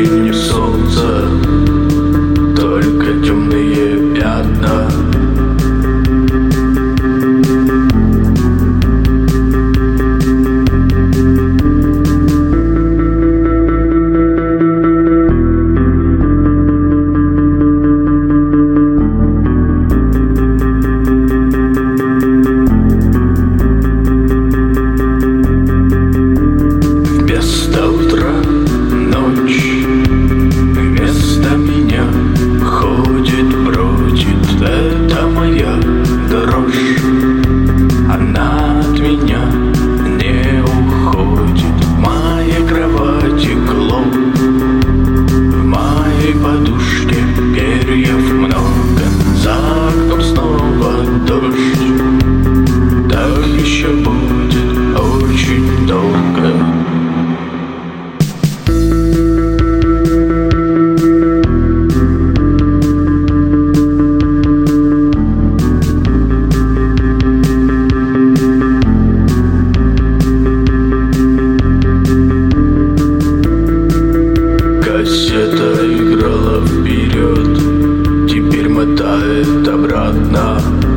утреннее солнце, только темные пятна. Вместо утра ночь, вместо меня ходит, бродит, это моя дрожь. Она от меня не уходит. В моей кровати клоп, в моей подушке перьев много, за окном снова дождь. Так еще будет очень долго. Кассета играла вперед, теперь мотает обратно.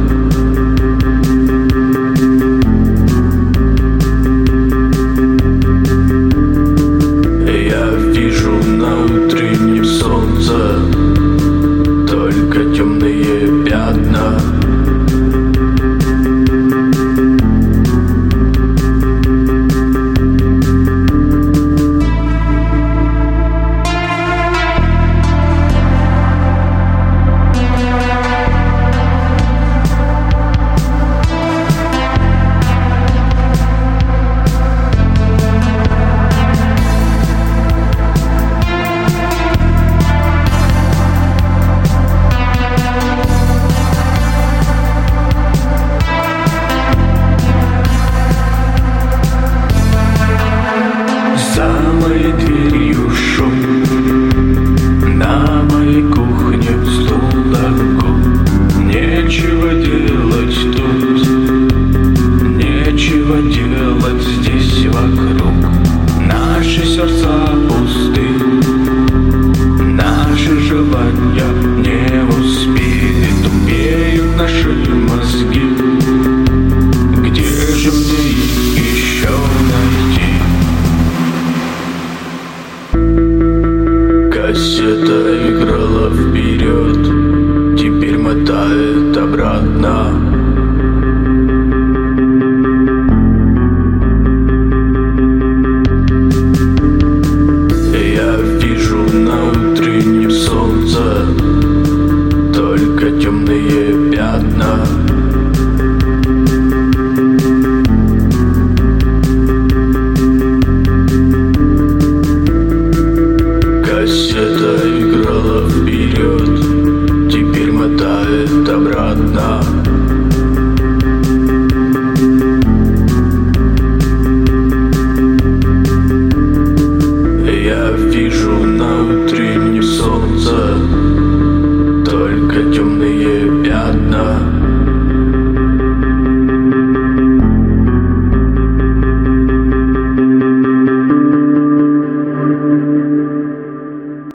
Я вижу на утреннем солнце только темные пятна. За моей дверью шум, на моей кухне стул дорогу. Нечего делать тут, нечего делать здесь вокруг. Наши сердца пусты, наши желания не успели, тупеют наши мозги. Где же мне их еще найти? Кассета играла вперед, теперь мотает обратно. Я вижу на утреннем солнце только темные пятна. Кассета играла вперед, теперь мотает обратно. Я вижу на утреннем солнце